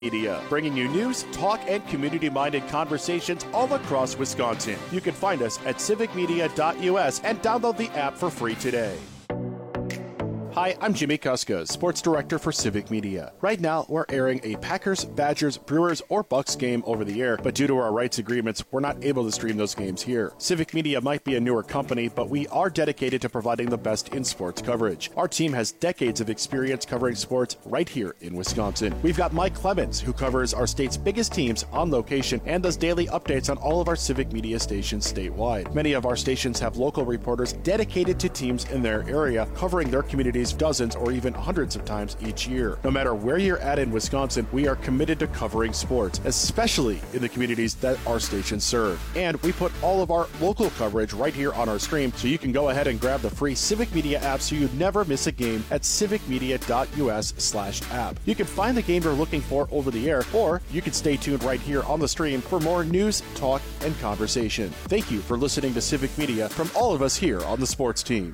Media, bringing you news, talk, and community-minded conversations all across Wisconsin. You can find us at civicmedia.us and download the app for free today. Hi, I'm Jimmy Kuska, Sports Director for Civic Media. Right now, we're airing a Packers, Badgers, Brewers, or Bucks game over the air, but due to our rights agreements, we're not able to stream those games here. Civic Media might be a newer company, but we are dedicated to providing the best in sports coverage. Our team has decades of experience covering sports right here in Wisconsin. We've got Mike Clemens, who covers our state's biggest teams on location and does daily updates on all of our Civic Media stations statewide. Many of our stations have local reporters dedicated to teams in their area, covering their communities dozens or even hundreds of times each year. No matter where you're at in Wisconsin, we are committed to covering sports, especially in the communities that our stations serve. And we put all of our local coverage right here on our stream, so you can go ahead and grab the free Civic Media app so you never miss a game at civicmedia.us/app. You can find the game you're looking for over the air, or you can stay tuned right here on the stream for more news, talk, and conversation. Thank you for listening to Civic Media from all of us here on the sports team.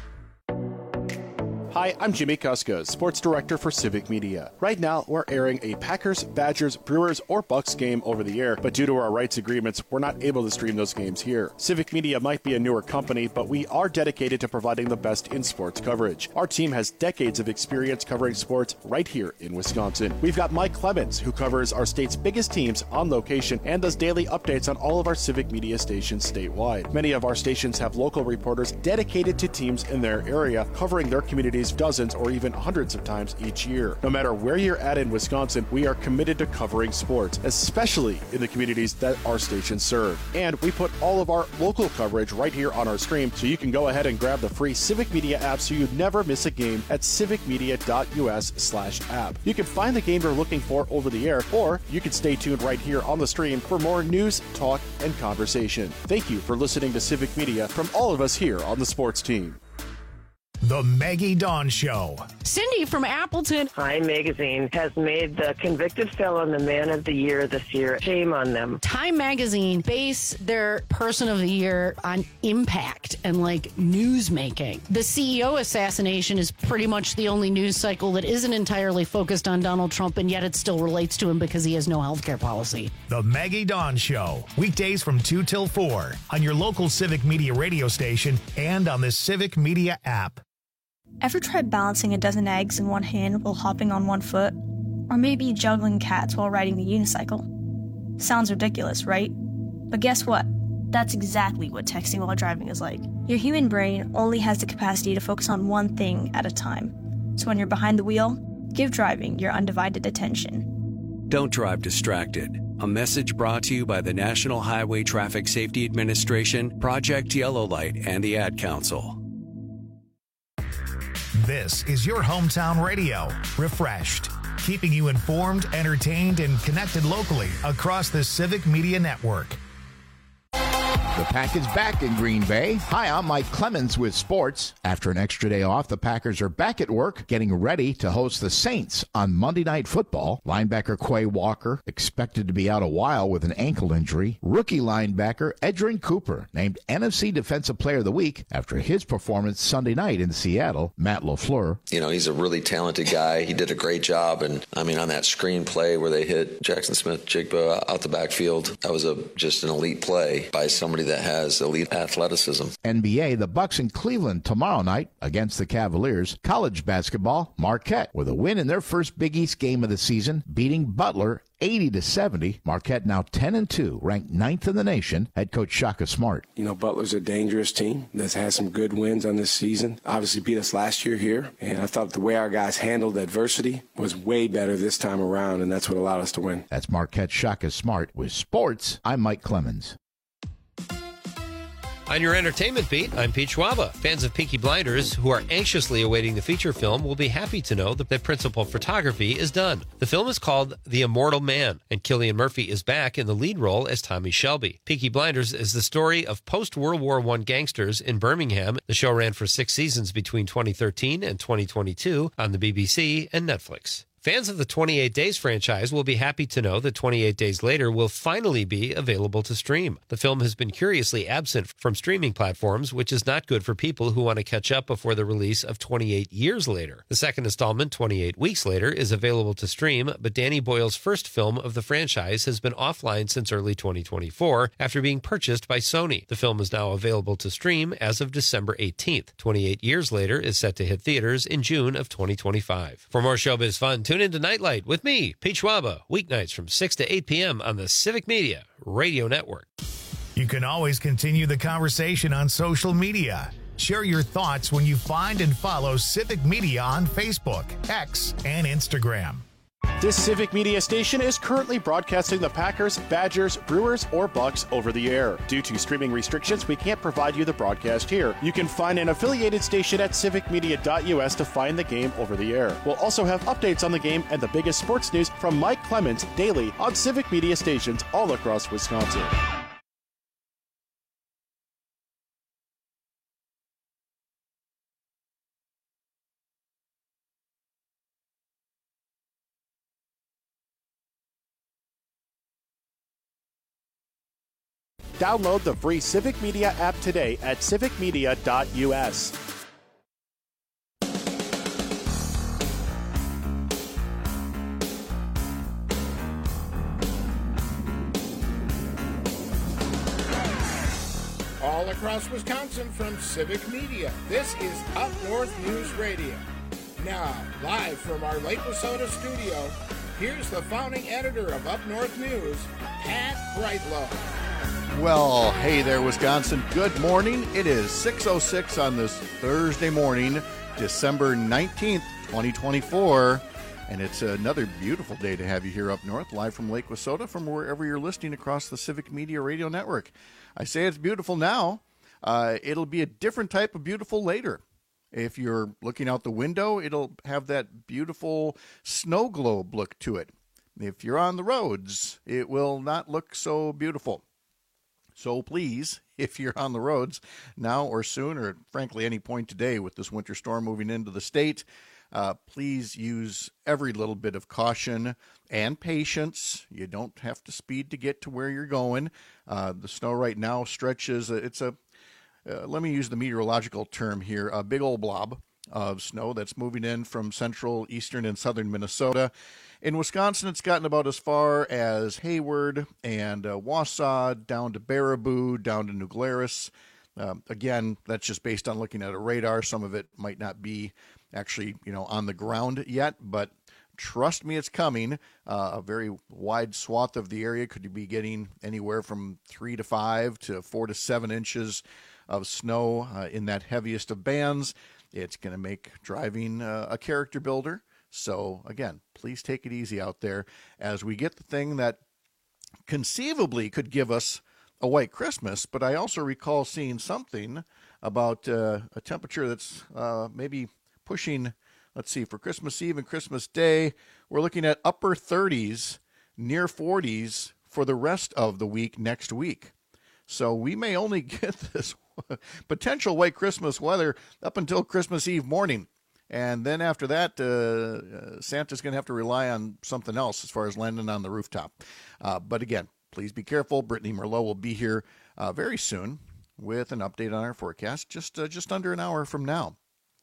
Hi, I'm Jimmy Kuska, Sports Director for Civic Media. Right now, we're airing a Packers, Badgers, Brewers, or Bucks game over the air, but due to our rights agreements, we're not able to stream those games here. Civic Media might be a newer company, but we are dedicated to providing the best in sports coverage. Our team has decades of experience covering sports right here in Wisconsin. We've got Mike Clemens, who covers our state's biggest teams on location and does daily updates on all of our Civic Media stations statewide. Many of our stations have local reporters dedicated to teams in their area, covering their communities dozens or even hundreds of times each year. No matter where you're at in Wisconsin, we are committed to covering sports, especially in the communities that our stations serve. And we put all of our local coverage right here on our stream, so you can go ahead and grab the free Civic Media app so you never miss a game at civicmedia.us/app. You can find the game you're looking for over the air, or you can stay tuned right here on the stream for more news, talk, and conversation. Thank you for listening to Civic Media from all of us here on the sports team. The Maggie Dawn Show. Cindy from Appleton. Time Magazine has made the convicted felon the man of the year this year. Shame on them. Time Magazine base their person of the year on impact and news making. The CEO assassination is pretty much the only news cycle that isn't entirely focused on Donald Trump, and yet it still relates to him because he has no health care policy. The Maggie Dawn Show. Weekdays from 2 till 4 on your local Civic Media radio station and on the Civic Media app. Ever tried balancing a dozen eggs in one hand while hopping on one foot? Or maybe juggling cats while riding the unicycle? Sounds ridiculous, right? But guess what? That's exactly what texting while driving is like. Your human brain only has the capacity to focus on one thing at a time. So when you're behind the wheel, give driving your undivided attention. Don't drive distracted. A message brought to you by the National Highway Traffic Safety Administration, Project Yellow Light, and the Ad Council. This is your hometown radio, Refreshed, keeping you informed, entertained, and connected locally across the Civic Media Network. The Pack is back in Green Bay. Hi, I'm Mike Clemens with sports. After an extra day off, the Packers are back at work, getting ready to host the Saints on Monday Night Football. Linebacker Quay Walker expected to be out a while with an ankle injury. Rookie linebacker Edgerrin Cooper named NFC Defensive Player of the Week after his performance Sunday night in Seattle. Matt LaFleur. He's a really talented guy. He did a great job. And, on that screenplay where they hit Jackson Smith-Jigba out the backfield, that was just an elite play by somebody that has elite athleticism. NBA, the Bucks in Cleveland tomorrow night against the Cavaliers. College basketball, Marquette with a win in their first Big East game of the season, beating Butler 80-70. Marquette now 10-2, ranked 9th in the nation. Head coach Shaka Smart. Butler's a dangerous team that's had some good wins on this season. Obviously beat us last year here, and I thought the way our guys handled adversity was way better this time around, and that's what allowed us to win. That's Marquette Shaka Smart. With sports, I'm Mike Clemens. On your entertainment beat, I'm Pete Schwaba. Fans of Peaky Blinders who are anxiously awaiting the feature film will be happy to know that the principal photography is done. The film is called The Immortal Man, and Cillian Murphy is back in the lead role as Tommy Shelby. Peaky Blinders is the story of post-World War I gangsters in Birmingham. The show ran for 6 seasons between 2013 and 2022 on the BBC and Netflix. Fans of the 28 Days franchise will be happy to know that 28 Days Later will finally be available to stream. The film has been curiously absent from streaming platforms, which is not good for people who want to catch up before the release of 28 Years Later. The second installment, 28 Weeks Later, is available to stream, but Danny Boyle's first film of the franchise has been offline since early 2024 after being purchased by Sony. The film is now available to stream as of December 18th. 28 Years Later is set to hit theaters in June of 2025. For more showbiz fun, tune into Nightlight with me, Pete Schwaba, weeknights from 6 to 8 p.m. on the Civic Media Radio Network. You can always continue the conversation on social media. Share your thoughts when you find and follow Civic Media on Facebook, X, and Instagram. This Civic Media station is currently broadcasting the Packers, Badgers, Brewers, or Bucks over the air. Due to streaming restrictions, we can't provide you the broadcast here. You can find an affiliated station at civicmedia.us to find the game over the air. We'll also have updates on the game and the biggest sports news from Mike Clemens daily on Civic Media stations all across Wisconsin. Download the free Civic Media app today at civicmedia.us. All across Wisconsin from Civic Media, this is Up North News Radio. Now, live from our Lake Wissota studio, here's the founding editor of Up North News, Pat Brightlow. Well, hey there, Wisconsin. Good morning. It is 6:06 on this Thursday morning, December 19th, 2024. And it's another beautiful day to have you here up north, live from Lake Wissota, from wherever you're listening across the Civic Media Radio Network. I say it's beautiful now. It'll be a different type of beautiful later. If you're looking out the window, it'll have that beautiful snow globe look to it. If you're on the roads, it will not look so beautiful. So please, if you're on the roads now or soon, or frankly any point today with this winter storm moving into the state, please use every little bit of caution and patience. You don't have to speed to get to where you're going. The snow right now stretches. Let me use the meteorological term here, a big old blob of snow that's moving in from central, eastern, and southern Minnesota. In Wisconsin, it's gotten about as far as Hayward and Wausau, down to Baraboo, down to New Glarus. Again, that's just based on looking at a radar. Some of it might not be actually, on the ground yet, but trust me, it's coming. A very wide swath of the area could be getting anywhere from 3 to 5 to 4 to 7 inches of snow in that heaviest of bands. It's going to make driving a character builder. So, again, please take it easy out there as we get the thing that conceivably could give us a white Christmas. But I also recall seeing something about a temperature that's maybe pushing, let's see, for Christmas Eve and Christmas Day, we're looking at upper 30s, near 40s for the rest of the week next week. So we may only get this potential white Christmas weather up until Christmas Eve morning. And then after that, Santa's going to have to rely on something else as far as landing on the rooftop. But again, please be careful. Brittany Merlot will be here very soon with an update on our forecast just under an hour from now.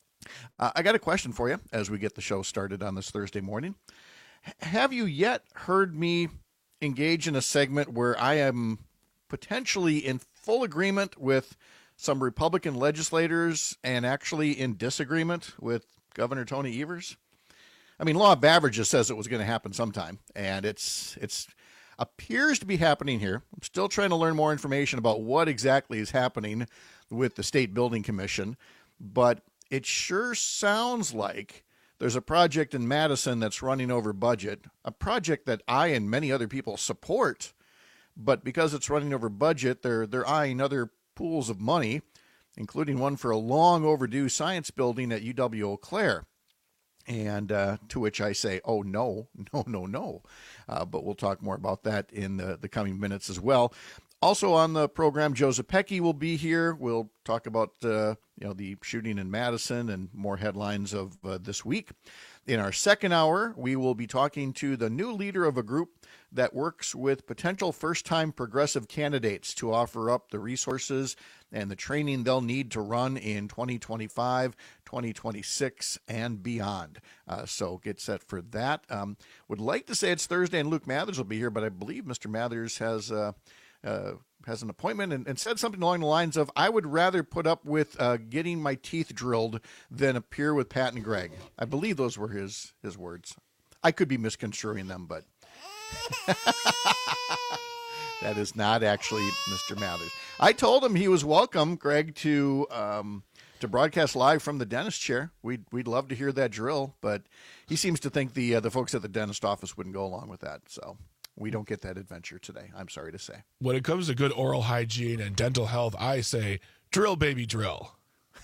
I got a question for you as we get the show started on this Thursday morning. Have you yet heard me engage in a segment where I am potentially in full agreement with some Republican legislators and actually in disagreement with Governor Tony Evers? I mean, law of averages says it was going to happen sometime, and it's appears to be happening here. I'm still trying to learn more information about what exactly is happening with the State Building Commission, but it sure sounds like there's a project in Madison that's running over budget, a project that I and many other people support, but because it's running over budget, they're eyeing other pools of money, including one for a long overdue science building at UW Eau Claire. And to which I say, oh, no. But we'll talk more about that in the coming minutes as well. Also on the program, Joe Zepecki will be here. We'll talk about the shooting in Madison and more headlines of this week. In our second hour, we will be talking to the new leader of a group that works with potential first-time progressive candidates to offer up the resources and the training they'll need to run in 2025, 2026, and beyond. So get set for that. Would like to say it's Thursday and Luke Mathers will be here, but I believe Mr. Mathers has an appointment and said something along the lines of, I would rather put up with getting my teeth drilled than appear with Pat and Greg. I believe those were his words. I could be misconstruing them, but that is not actually Mr. Mathers. I told him he was welcome, Greg, to broadcast live from the dentist chair. We'd love to hear that drill, but he seems to think the folks at the dentist office wouldn't go along with that, so we don't get that adventure today, I'm sorry to say. When it comes to good oral hygiene and dental health, I say, drill, baby, drill.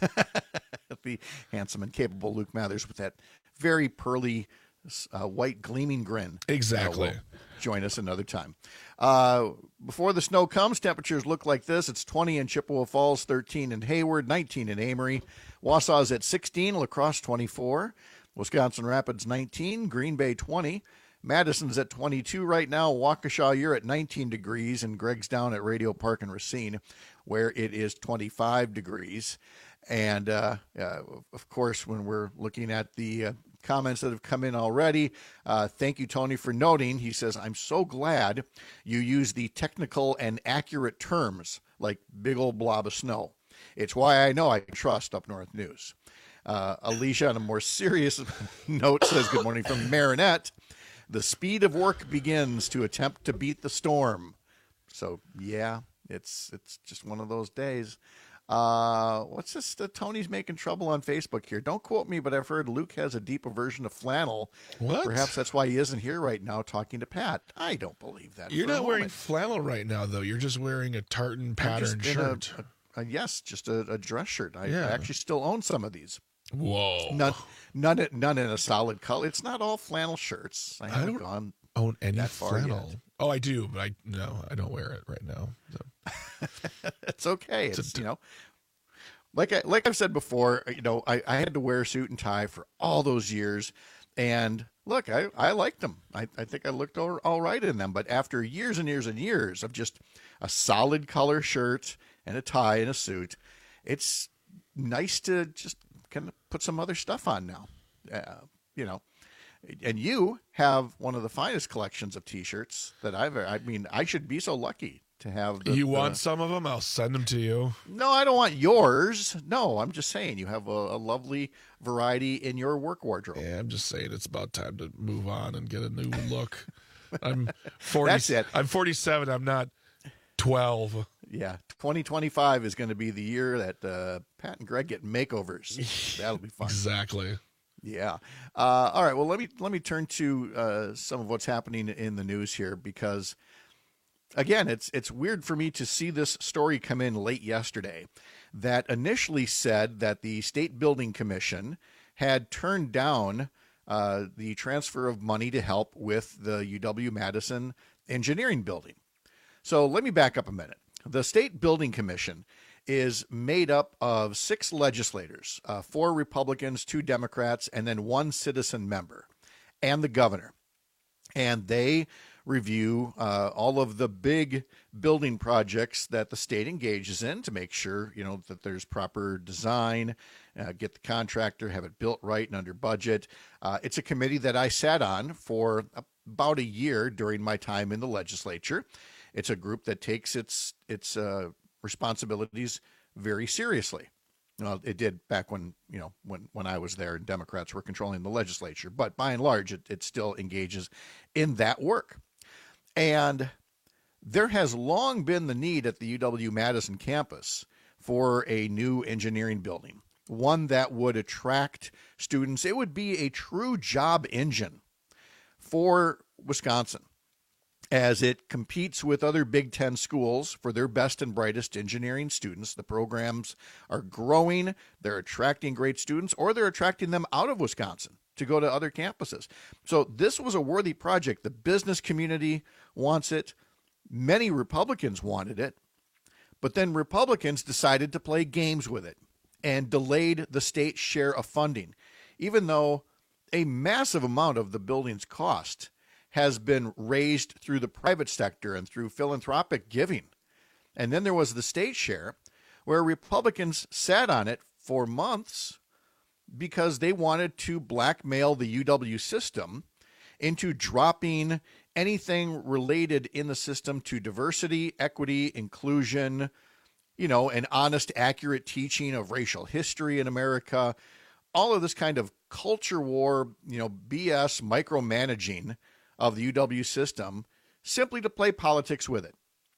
The handsome and capable Luke Mathers with that very pearly, white, gleaming grin. Exactly. Will join us another time. Before the snow comes, temperatures look like this. It's 20 in Chippewa Falls, 13 in Hayward, 19 in Amory. Wausau's at 16, La Crosse 24, Wisconsin Rapids 19, Green Bay 20. Madison's at 22 right now. Waukesha, you're at 19 degrees, and Greg's down at Radio Park in Racine, where it is 25 degrees. And, of course, when we're looking at the comments that have come in already, thank you, Tony, for noting. He says, I'm so glad you use the technical and accurate terms like big old blob of snow. It's why I know I can trust Up North News. Alicia, on a more serious note, says, good morning from Marinette. The speed of work begins to attempt to beat the storm. So, yeah, it's just one of those days. What's this? Tony's making trouble on Facebook here. Don't quote me, but I've heard Luke has a deep aversion to flannel. What? Perhaps that's why he isn't here right now talking to Pat. I don't believe that. You're not wearing flannel right now, though. You're just wearing a tartan pattern shirt. Yes, just a dress shirt. I actually still own some of these. Whoa. None in a solid color. It's not all flannel shirts. I haven't gone own any that far flannel. yet. Oh, I do, but I don't wear it right now. So. It's okay. It's like I've said before, I had to wear a suit and tie for all those years, and look, I liked them. I think I looked all right in them. But after years and years and years of just a solid color shirt and a tie and a suit, it's nice to just kind of put some other stuff on now, and you have one of the finest collections of T-shirts that I should be so lucky to have. You want some of them? I'll send them to you. No, I don't want yours. No, I'm just saying you have a lovely variety in your work wardrobe. Yeah, I'm just saying it's about time to move on and get a new look. I'm 40. That's it. I'm 47. I'm not 12. Yeah, 2025 is going to be the year that Pat and Greg get makeovers. That'll be fun. Exactly. Yeah. All right. Well, let me turn to some of what's happening in the news here, because, again, it's weird for me to see this story come in late yesterday that initially said that the State Building Commission had turned down the transfer of money to help with the UW-Madison engineering building. So let me back up a minute. The State Building Commission is made up of 6 legislators, 4 Republicans, 2 Democrats, and then 1 citizen member, and the governor. And they review all of the big building projects that the state engages in to make sure, that there's proper design, get the contractor, have it built right and under budget. It's a committee that I sat on for about a year during my time in the legislature. It's a group that takes its responsibilities very seriously. Well, it did back when I was there and Democrats were controlling the legislature, but by and large, it still engages in that work. And there has long been the need at the UW-Madison campus for a new engineering building, one that would attract students. It would be a true job engine for Wisconsin as it competes with other Big Ten schools for their best and brightest engineering students. The programs are growing. They're attracting great students, or they're attracting them out of Wisconsin to go to other campuses. So this was a worthy project. The business community wants it. Many Republicans wanted it, but then Republicans decided to play games with it and delayed the state's share of funding, even though a massive amount of the building's cost has been raised through the private sector and through philanthropic giving. And then there was the state share, where Republicans sat on it for months because they wanted to blackmail the UW system into dropping anything related in the system to diversity, equity, inclusion, an honest, accurate teaching of racial history in America, all of this kind of culture war, BS micromanaging of the UW system, simply to play politics with it.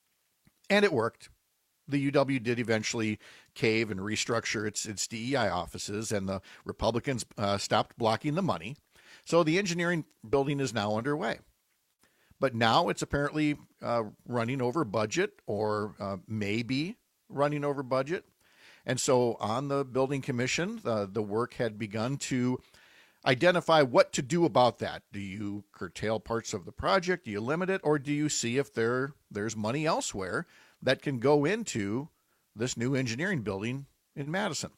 And it worked. The UW did eventually cave and restructure its DEI offices, and the Republicans stopped blocking the money. So the engineering building is now underway. But now it's apparently running over budget, or maybe running over budget. And so on the building commission, the work had begun to identify what to do about that. Do you curtail parts of the project? Do you limit it? Or do you see if there's money elsewhere that can go into this new engineering building in Madison?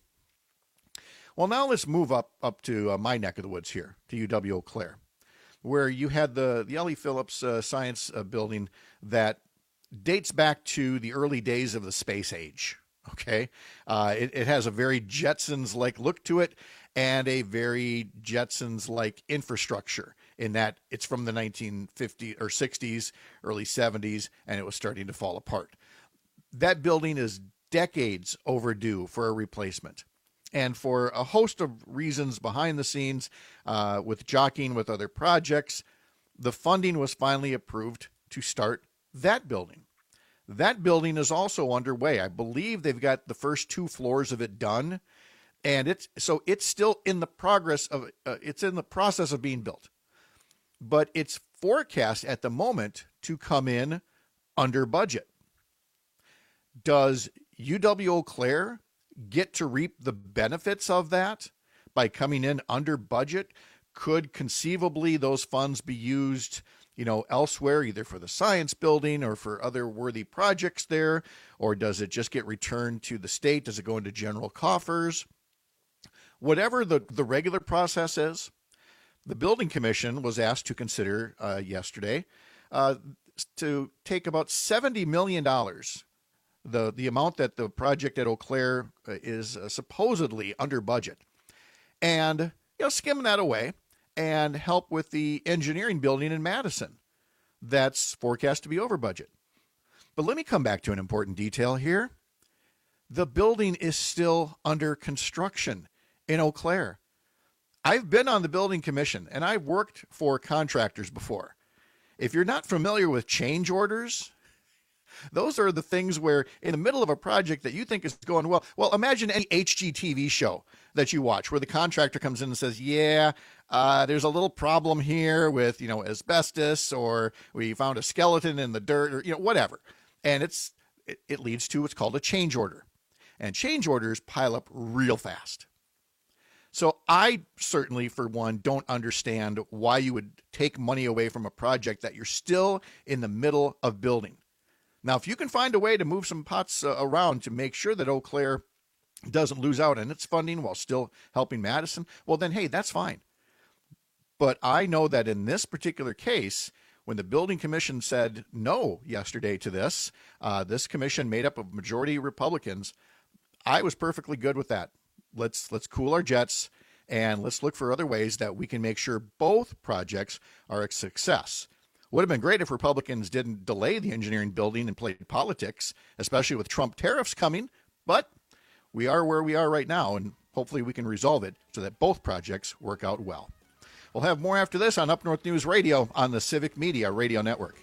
Well, now let's move up to my neck of the woods here, to UW Eau Claire, where you had the Ellie Phillips Science Building that dates back to the early days of the space age. Okay, it has a very Jetsons-like look to it, and a very Jetsons-like infrastructure in that it's from the 1950s or 60s, early 70s, and it was starting to fall apart. That building is decades overdue for a replacement. And for a host of reasons behind the scenes, with jockeying with other projects, the funding was finally approved to start that building. That building is also underway. I believe they've got the first 2 floors of it done, and it's still in the process of being built. But it's forecast at the moment to come in under budget. Does UW Eau Claire get to reap the benefits of that by coming in under budget? Could conceivably those funds be used, elsewhere, either for the science building or for other worthy projects there? Or does it just get returned to the state? Does it go into general coffers? Whatever the regular process is, the building commission was asked to consider yesterday to take about $70 million, the amount that the project at Eau Claire is supposedly under budget, and skim that away and help with the engineering building in Madison that's forecast to be over budget. But let me come back to an important detail here. The building is still under construction in Eau Claire. I've been on the building commission, and I've worked for contractors before. If you're not familiar with change orders, those are the things where in the middle of a project that you think is going well, imagine any HGTV show that you watch where the contractor comes in and says, there's a little problem here with, asbestos, or we found a skeleton in the dirt, or, whatever. And it leads to what's called a change order. And change orders pile up real fast. So I certainly, for one, don't understand why you would take money away from a project that you're still in the middle of building. Now, if you can find a way to move some pots around to make sure that Eau Claire doesn't lose out on its funding while still helping Madison, well, then, hey, that's fine. But I know that in this particular case, when the building commission said no yesterday to this commission made up of majority Republicans, I was perfectly good with that. Let's cool our jets, and let's look for other ways that we can make sure both projects are a success. Would have been great if Republicans didn't delay the engineering building and play politics, especially with Trump tariffs coming. But we are where we are right now, and hopefully we can resolve it so that both projects work out well. We'll have more after this on Up North News Radio on the Civic Media Radio Network.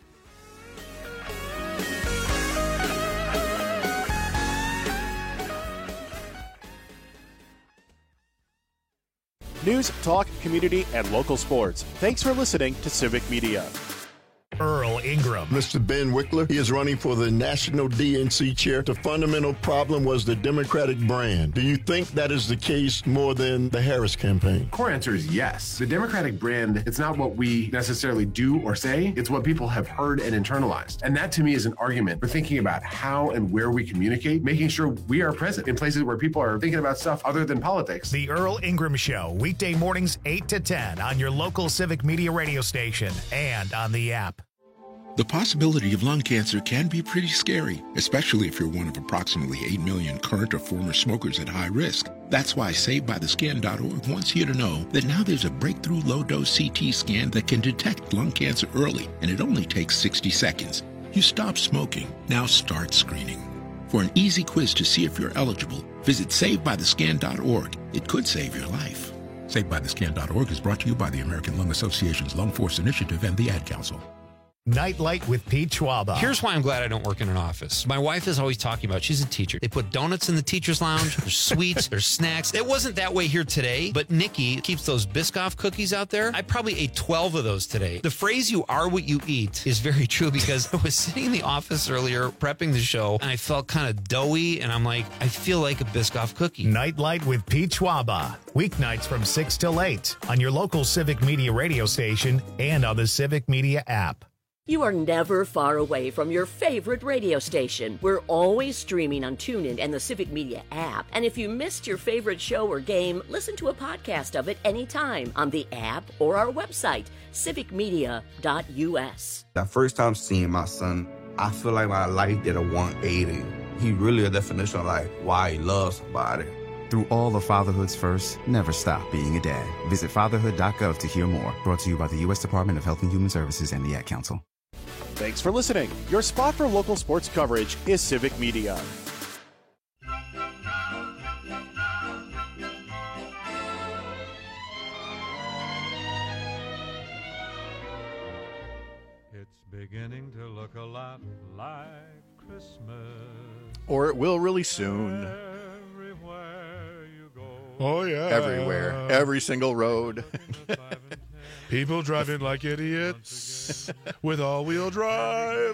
News, talk, community, and local sports. Thanks for listening to Civic Media. Earl Ingram. Mr. Ben Wickler, he is running for the National DNC chair. The fundamental problem was the Democratic brand. Do you think that is the case more than the Harris campaign? Core answer is yes. The Democratic brand, it's not what we necessarily do or say, it's what people have heard and internalized. And that to me is an argument for thinking about how and where we communicate, making sure we are present in places where people are thinking about stuff other than politics. The Earl Ingram Show, weekday mornings 8 to 10 on your local Civic Media radio station and on the app. The possibility of lung cancer can be pretty scary, especially if you're one of approximately 8 million current or former smokers at high risk. That's why SaveByTheScan.org wants you to know that now there's a breakthrough low-dose CT scan that can detect lung cancer early, and it only takes 60 seconds. You stop smoking, now start screening. For an easy quiz to see if you're eligible, visit SaveByTheScan.org. It could save your life. SaveByTheScan.org is brought to you by the American Lung Association's Lung Force Initiative and the Ad Council. Nightlight with Pete Schwaba. Here's why I'm glad I don't work in an office. My wife is always talking about, she's a teacher. They put donuts in the teacher's lounge. There's sweets. There's snacks. It wasn't that way here today, but Nikki keeps those Biscoff cookies out there. I probably ate 12 of those today. The phrase, you are what you eat, is very true because I was sitting in the office earlier prepping the show, and I felt kind of doughy, and I'm like, I feel like a Biscoff cookie. Nightlight with Pete Schwaba. Weeknights from 6 till 8 on your local Civic Media radio station and on the Civic Media app. You are never far away from your favorite radio station. We're always streaming on TuneIn and the Civic Media app. And if you missed your favorite show or game, listen to a podcast of it anytime on the app or our website, civicmedia.us. The first time seeing my son, I feel like my life did a 180. He really a definition of like why he loves somebody. Through all of fatherhood's first, never stop being a dad. Visit fatherhood.gov to hear more. Brought to you by the U.S. Department of Health and Human Services and the Ad Council. Thanks for listening. Your spot for local sports coverage is Civic Media. It's beginning to look a lot like Christmas. Or it will really soon. Everywhere you go. Oh, yeah. Everywhere. Every single road. People driving like idiots with all-wheel drive.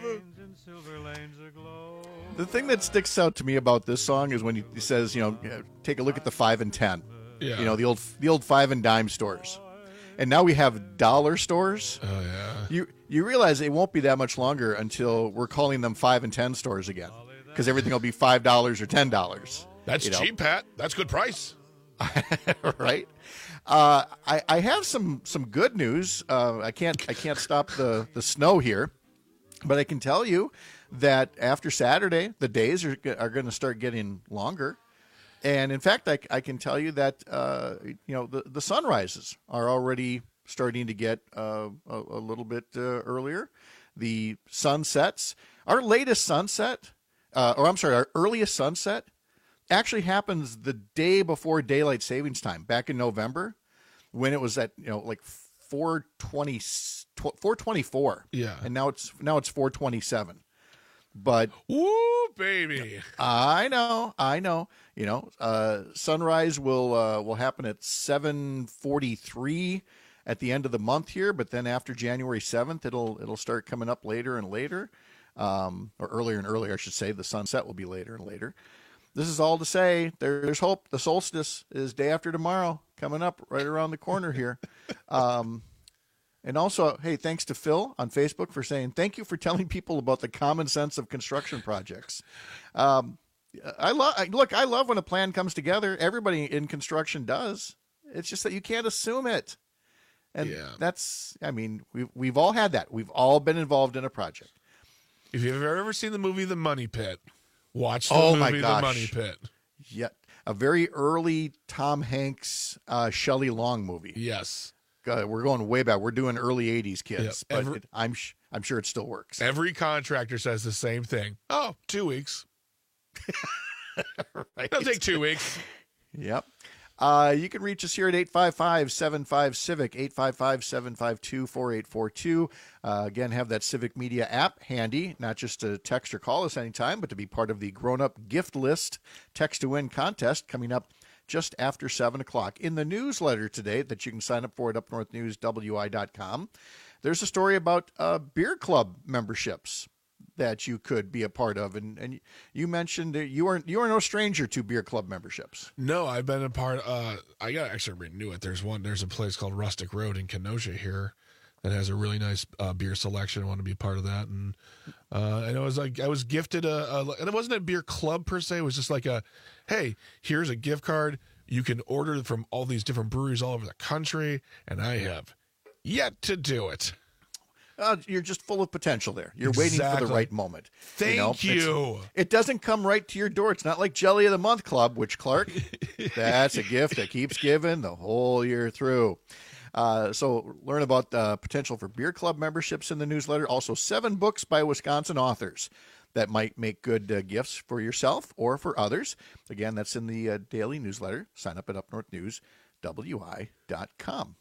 The thing that sticks out to me about this song is when he says, take a look at the 5 and 10. Yeah. The old 5 and dime stores. And now we have dollar stores. Oh, yeah. You realize it won't be that much longer until we're calling them 5 and 10 stores again. Because everything will be $5 or $10. That's cheap, Pat. That's good price. Right? I have some good news. I can't stop the snow here, but I can tell you that after Saturday, the days are going to start getting longer. And in fact, I can tell you that the sunrises are already starting to get a little bit earlier. The sunsets, our latest sunset, our earliest sunset actually happens the day before daylight savings time back in November when it was at like 424. Yeah. And now it's 427. But woo, baby. I know. Sunrise will happen at 7:43 at the end of the month here, but then after January 7th it'll start coming up later and later. Or earlier and earlier, I should say. The sunset will be later and later. This is all to say there's hope. The solstice is day after tomorrow, coming up right around the corner here. And also, hey, thanks to Phil on Facebook for saying, thank you for telling people about the common sense of construction projects. I love when a plan comes together. Everybody in construction does. It's just that you can't assume it. And we've all had that. We've all been involved in a project. If you've ever seen the movie The Money Pit, watch the movie The Money Pit. Yeah, a very early Tom Hanks, Shelley Long movie. Yes. We're going way back. We're doing early 80s, kids. Yeah, but I'm sure it still works. Every contractor says the same thing. Oh, 2 weeks. Right. It'll take 2 weeks. Yep. You can reach us here at 855-75-CIVIC, 855-752-4842. Again, have that Civic Media app handy, not just to text or call us anytime, but to be part of the grown-up gift list text-to-win contest coming up just after 7 o'clock. In the newsletter today that you can sign up for at upnorthnewswi.com, there's a story about beer club memberships that you could be a part of, and you mentioned that you are no stranger to beer club memberships. No, I've been a part. I got to actually renew it. There's a place called Rustic Road in Kenosha here that has a really nice beer selection. I want to be a part of that, and it was like I was gifted and it wasn't a beer club per se. It was just like hey, here's a gift card. You can order from all these different breweries all over the country, and I have yet to do it. You're just full of potential there. You're waiting for the right moment. Thank you. It doesn't come right to your door. It's not like Jelly of the Month Club, which, Clark, that's a gift that keeps giving the whole year through. So learn about the potential for beer club memberships in the newsletter. Also, 7 books by Wisconsin authors that might make good gifts for yourself or for others. Again, that's in the daily newsletter. Sign up at upnorthnews.wi.com.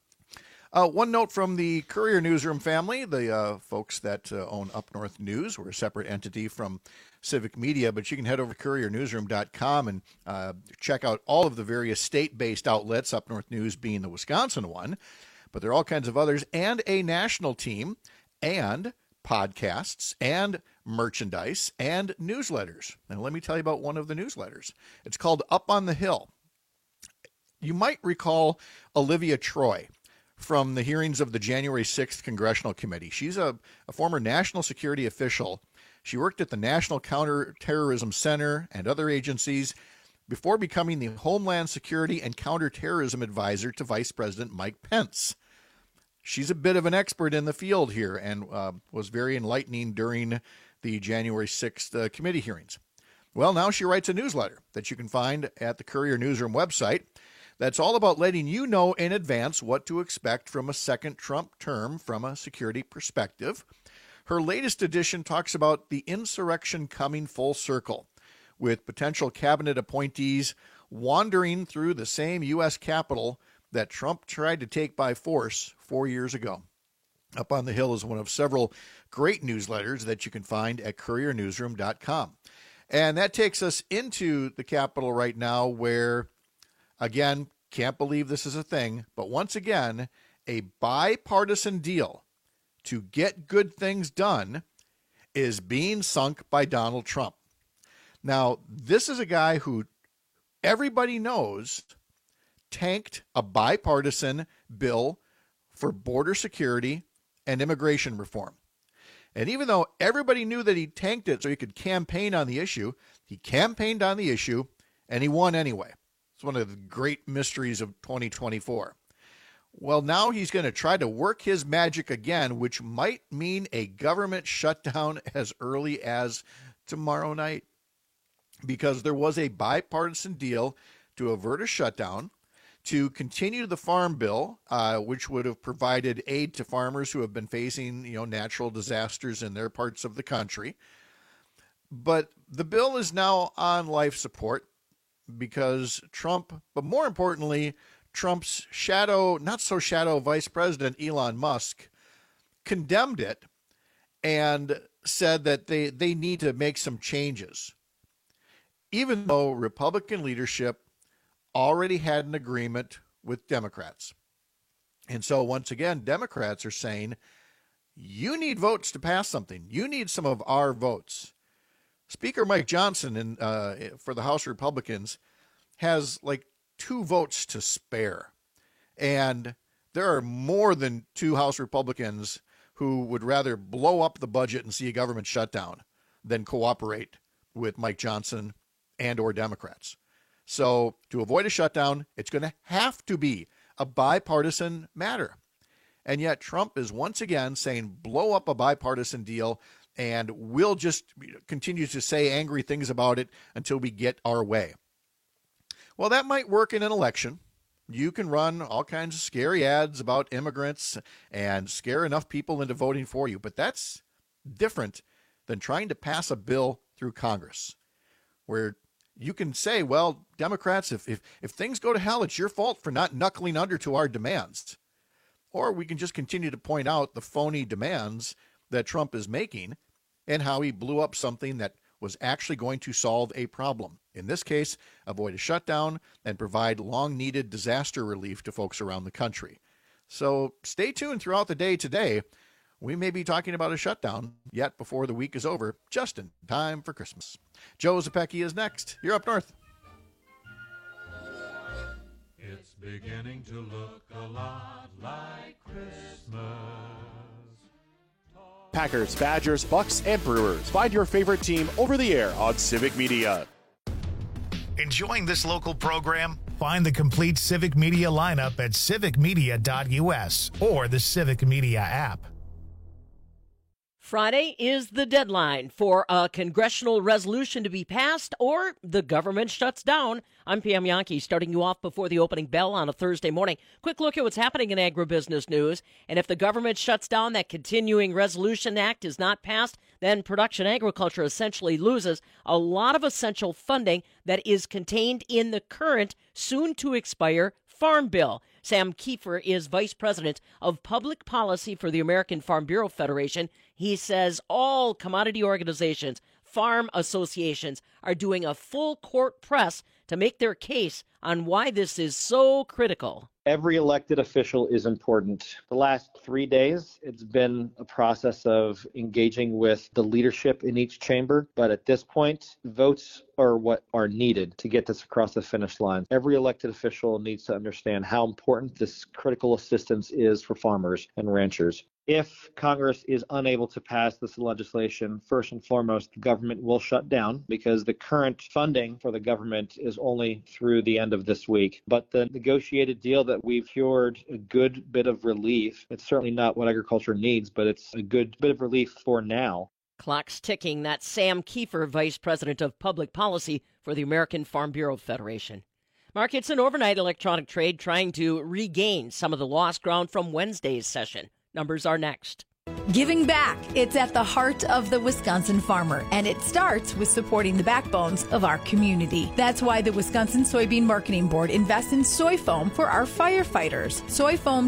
One note from the Courier Newsroom family, the folks that own Up North News. We're a separate entity from Civic Media, but you can head over to couriernewsroom.com and check out all of the various state-based outlets, Up North News being the Wisconsin one. But there are all kinds of others, and a national team, and podcasts, and merchandise, and newsletters. And let me tell you about one of the newsletters. It's called Up on the Hill. You might recall Olivia Troy from the hearings of the January 6th Congressional Committee. She's a former national security official. She worked at the National Counterterrorism Center and other agencies before becoming the Homeland Security and Counterterrorism Advisor to Vice President Mike Pence. She's a bit of an expert in the field here and was very enlightening during the January 6th committee hearings. Well, now she writes a newsletter that you can find at the Courier Newsroom website. That's all about letting you know in advance what to expect from a second Trump term from a security perspective. Her latest edition talks about the insurrection coming full circle, with potential cabinet appointees wandering through the same U.S. Capitol that Trump tried to take by force 4 years ago. Up on the Hill is one of several great newsletters that you can find at couriernewsroom.com. And that takes us into the Capitol right now where, again, can't believe this is a thing, but once again, a bipartisan deal to get good things done is being sunk by Donald Trump. Now, this is a guy who everybody knows tanked a bipartisan bill for border security and immigration reform. And even though everybody knew that he tanked it so he could campaign on the issue, he campaigned on the issue and he won anyway. It's one of the great mysteries of 2024. Well, now he's going to try to work his magic again, which might mean a government shutdown as early as tomorrow night, because there was a bipartisan deal to avert a shutdown, to continue the farm bill, which would have provided aid to farmers who have been facing, natural disasters in their parts of the country. But the bill is now on life support because Trump, but more importantly, Trump's not so shadow Vice President Elon Musk condemned it and said that they need to make some changes, even though Republican leadership already had an agreement with Democrats. And so once again, Democrats are saying, you need votes to pass something. You need some of our votes. Speaker Mike Johnson for the House Republicans has like 2 votes to spare. And there are more than 2 House Republicans who would rather blow up the budget and see a government shutdown than cooperate with Mike Johnson and or Democrats. So to avoid a shutdown, it's going to have to be a bipartisan matter. And yet Trump is once again saying, blow up a bipartisan deal, and we'll just continue to say angry things about it until we get our way. Well, that might work in an election. You can run all kinds of scary ads about immigrants and scare enough people into voting for you. But that's different than trying to pass a bill through Congress, where you can say, well, Democrats, if things go to hell, it's your fault for not knuckling under to our demands. Or we can just continue to point out the phony demands that Trump is making and how he blew up something that was actually going to solve a problem. In this case, avoid a shutdown and provide long-needed disaster relief to folks around the country. So stay tuned throughout the day today. We may be talking about a shutdown yet before the week is over, just in time for Christmas. Joe Zepecki is next. You're up north. It's beginning to look a lot like Christmas. Packers, Badgers, Bucks, and Brewers. Find your favorite team over the air on Civic Media. Enjoying this local program? Find the complete Civic Media lineup at civicmedia.us or the Civic Media app. Friday is the deadline for a congressional resolution to be passed or the government shuts down. I'm Pam Yankee, starting you off before the opening bell on a Thursday morning. Quick look at what's happening in agribusiness news. And if the government shuts down, that continuing resolution act is not passed, then production agriculture essentially loses a lot of essential funding that is contained in the current, soon-to-expire Farm Bill. Sam Kiefer is Vice President of Public Policy for the American Farm Bureau Federation. He says all commodity organizations, farm associations are doing a full court press to make their case on why this is so critical. Every elected official is important. The last 3 days, it's been a process of engaging with the leadership in each chamber. But at this point, votes are what are needed to get this across the finish line. Every elected official needs to understand how important this critical assistance is for farmers and ranchers. If Congress is unable to pass this legislation, first and foremost, the government will shut down because the current funding for the government is only through the end of this week. But the negotiated deal that we've secured a good bit of relief. It's certainly not what agriculture needs, but it's a good bit of relief for now. Clock's ticking. That's Sam Kiefer, Vice President of Public Policy for the American Farm Bureau Federation. Markets and overnight electronic trade trying to regain some of the lost ground from Wednesday's session. Numbers are next. Giving back. It's at the heart of the Wisconsin farmer, and it starts with supporting the backbones of our community. That's why the Wisconsin Soybean Marketing Board invests in soy foam for our firefighters. Soy foam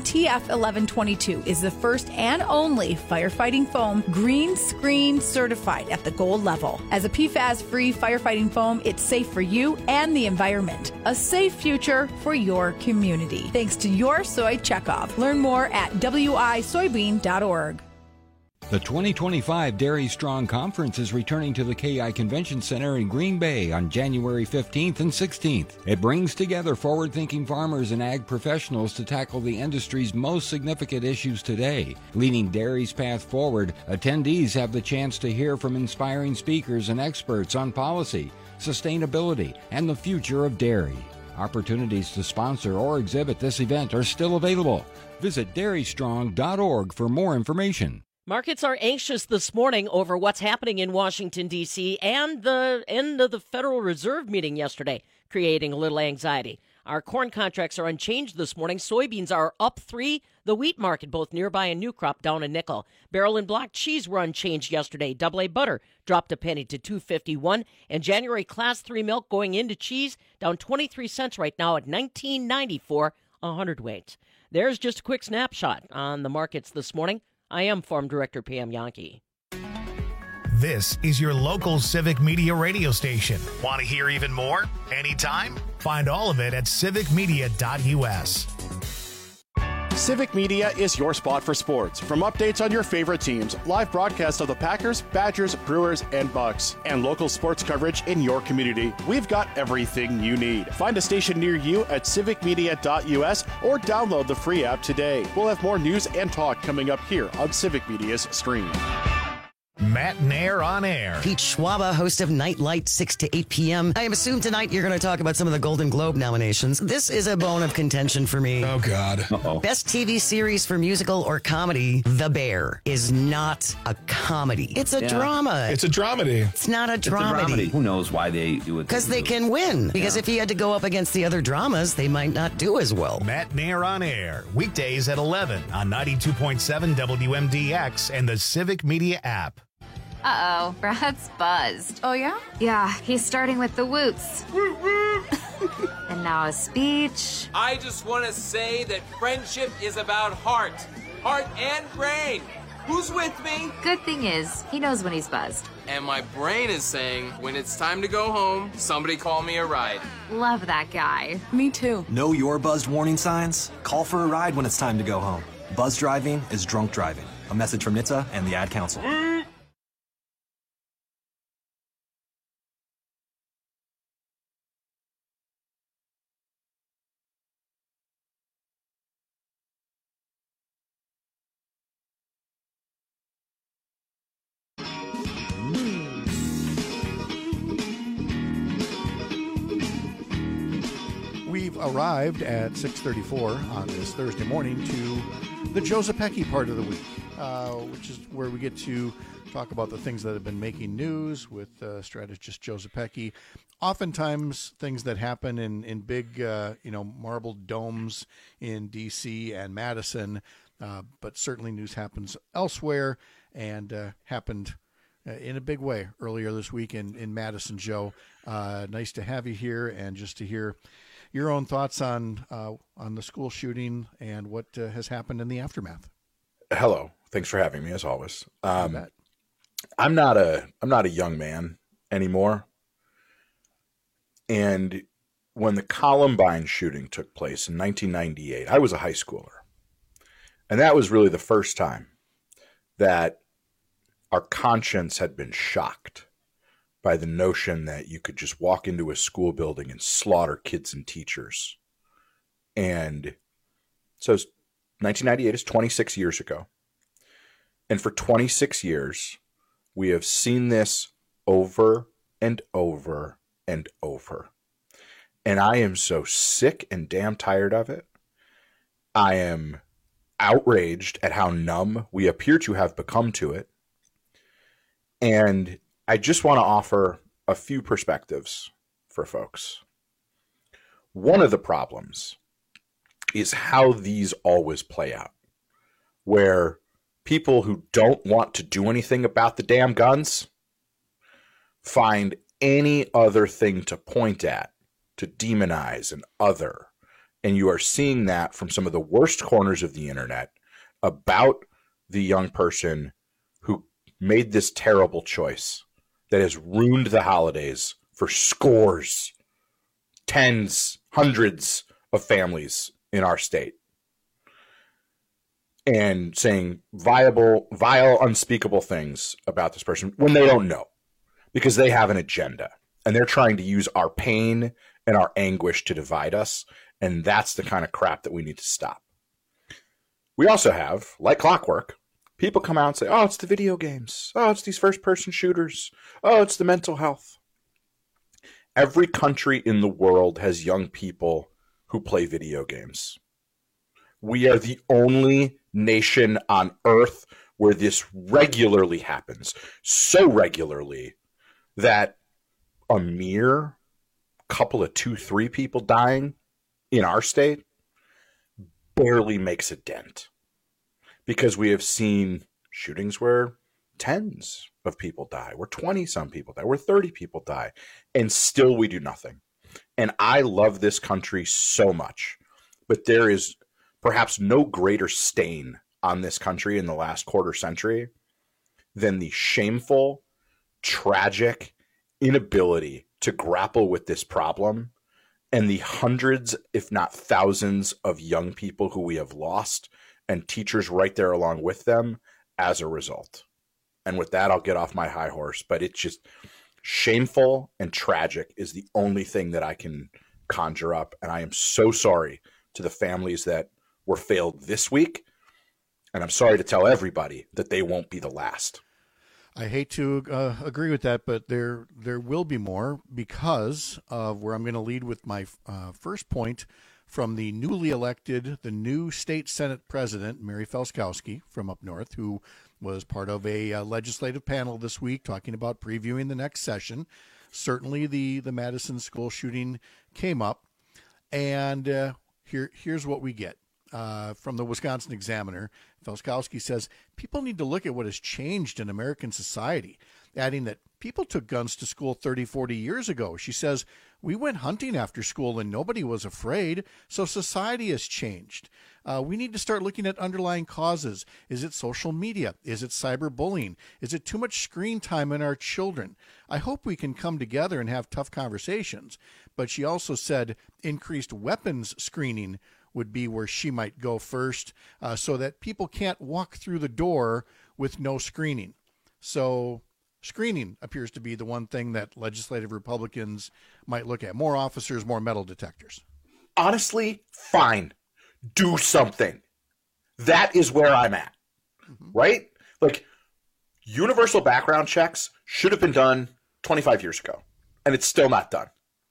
TF1122 is the first and only firefighting foam green screen certified at the gold level. As a PFAS-free firefighting foam, it's safe for you and the environment. A safe future for your community. Thanks to your soy checkoff. Learn more at wisoybean.org. The 2025 Dairy Strong Conference is returning to the KI Convention Center in Green Bay on January 15th and 16th. It brings together forward-thinking farmers and ag professionals to tackle the industry's most significant issues today. Leading dairy's path forward, attendees have the chance to hear from inspiring speakers and experts on policy, sustainability, and the future of dairy. Opportunities to sponsor or exhibit this event are still available. Visit dairystrong.org for more information. Markets are anxious this morning over what's happening in Washington, D.C. and the end of the Federal Reserve meeting yesterday, creating a little anxiety. Our corn contracts are unchanged this morning. Soybeans are up 3. The wheat market, both nearby and new crop, down a nickel. Barrel and block cheese were unchanged yesterday. AA butter dropped a penny to $2.51. And January Class 3 milk going into cheese down 23 cents right now at $19.94 a hundredweight. There's just a quick snapshot on the markets this morning. I am Farm Director Pam Yankee. This is your local Civic Media radio station. Want to hear even more? Anytime? Find all of it at civicmedia.us. Civic Media is your spot for sports. From updates on your favorite teams, live broadcasts of the Packers, Badgers, Brewers, and Bucks, and local sports coverage in your community, we've got everything you need. Find a station near you at civicmedia.us or download the free app today. We'll have more news and talk coming up here on Civic Media's stream. Matt Nair on air. Pete Schwaba, host of Nightlight, 6 to 8 p.m. I assume tonight you're going to talk about some of the Golden Globe nominations. This is a bone of contention for me. Oh, God. Uh-oh. Best TV series for musical or comedy, The Bear, is not a comedy. It's a drama. It's a dramedy. It's not a dramedy. Who knows why they do it? Because they can win. Because if he had to go up against the other dramas, they might not do as well. Matt Nair on air. Weekdays at 11 on 92.7 WMDX and the Civic Media app. Uh-oh, Brad's buzzed. Oh, yeah? Yeah, he's starting with the woots. And now a speech. I just want to say that friendship is about heart and brain. Who's with me? Good thing is, he knows when he's buzzed. And my brain is saying, when it's time to go home, somebody call me a ride. Love that guy. Me too. Know your buzzed warning signs? Call for a ride when it's time to go home. Buzz driving is drunk driving. A message from NHTSA and the Ad Council. We've arrived at 6:34 on this Thursday morning to the Joe Zepecki part of the week, which is where we get to talk about the things that have been making news with strategist Joe Zepecki. Oftentimes, things that happen in big, marble domes in D.C. and Madison, but certainly news happens elsewhere and happened in a big way earlier this week in Madison. Joe, nice to have you here and just to hear your own thoughts on the school shooting and what has happened in the aftermath. Hello, thanks for having me as always. I'm not a young man anymore, and when the Columbine shooting took place in 1998, I was a high schooler, and that was really the first time that our conscience had been shocked by the notion that you could just walk into a school building and slaughter kids and teachers. And so 1998 is 26 years ago. And for 26 years, we have seen this over and over and over. And I am so sick and damn tired of it. I am outraged at how numb we appear to have become to it. And I just want to offer a few perspectives for folks. One of the problems is how these always play out, where people who don't want to do anything about the damn guns find any other thing to point at, to demonize and other. And you are seeing that from some of the worst corners of the internet about the young person who made this terrible choice that has ruined the holidays for scores, tens, hundreds of families in our state. And saying vile, unspeakable things about this person when they don't know, because they have an agenda and they're trying to use our pain and our anguish to divide us. And that's the kind of crap that we need to stop. We also have, like clockwork, people come out and say, oh, it's the video games. Oh, it's these first-person shooters. Oh, it's the mental health. Every country in the world has young people who play video games. We are the only nation on earth where this regularly happens. So regularly that a mere couple of 2-3 people dying in our state barely makes a dent. Because we have seen shootings where tens of people die, where 20-some people die, where 30 people die, and still we do nothing. And I love this country so much, but there is perhaps no greater stain on this country in the last quarter century than the shameful, tragic inability to grapple with this problem and the hundreds, if not thousands, of young people who we have lost and teachers right there along with them as a result. And with that, I'll get off my high horse, but it's just shameful and tragic is the only thing that I can conjure up. And I am so sorry to the families that were failed this week. And I'm sorry to tell everybody that they won't be the last. I hate to agree with that, but there will be more because of where I'm going to lead with my first point from the newly elected, the new state Senate president, Mary Felskowski from up north, who was part of a legislative panel this week talking about previewing the next session. Certainly the Madison school shooting came up, and here's what we get. From the Wisconsin Examiner, Felskowski says, people need to look at what has changed in American society, adding that people took guns to school 30, 40 years ago. She says, we went hunting after school and nobody was afraid, so society has changed. We need to start looking at underlying causes. Is it social media? Is it cyberbullying? Is it too much screen time in our children? I hope we can come together and have tough conversations. But she also said increased weapons screening would be where she might go first, so that people can't walk through the door with no screening. So screening appears to be the one thing that legislative Republicans might look at. More officers, more metal detectors. Honestly, fine. Do something. That is where I'm at. Right? Like, universal background checks should have been done 25 years ago, and it's still not done.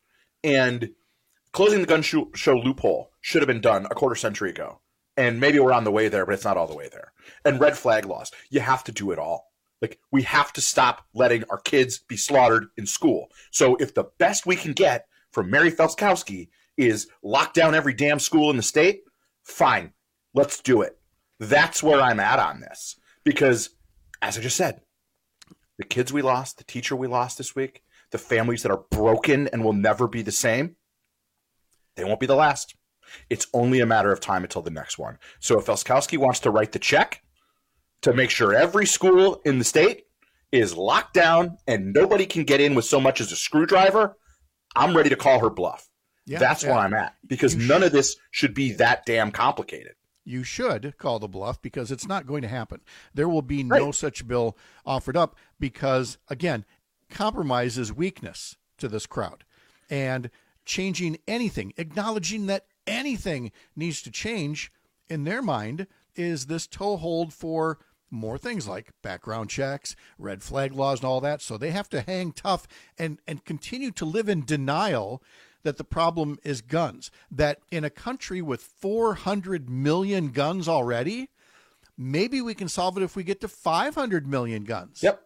And closing the gun show loophole should have been done a quarter century ago. And maybe we're on the way there, but it's not all the way there. And red flag laws. You have to do it all. Like, we have to stop letting our kids be slaughtered in school. So if the best we can get from Mary Felskowski is lock down every damn school in the state, fine. Let's do it. That's where I'm at on this. Because, as I just said, the kids we lost, the teacher we lost this week, the families that are broken and will never be the same, they won't be the last. It's only a matter of time until the next one. So if Felskowski wants to write the check to make sure every school in the state is locked down and nobody can get in with so much as a screwdriver, I'm ready to call her bluff. That's where I'm at, because none of this should be that damn complicated. You should call the bluff, because it's not going to happen. There will be no such bill offered up because, again, compromise is weakness to this crowd. And changing anything, acknowledging that anything needs to change in their mind, is this toehold for more things like background checks, red flag laws, and all that. So they have to hang tough and continue to live in denial that the problem is guns. That in a country with 400 million guns already, maybe we can solve it if we get to 500 million guns. Yep.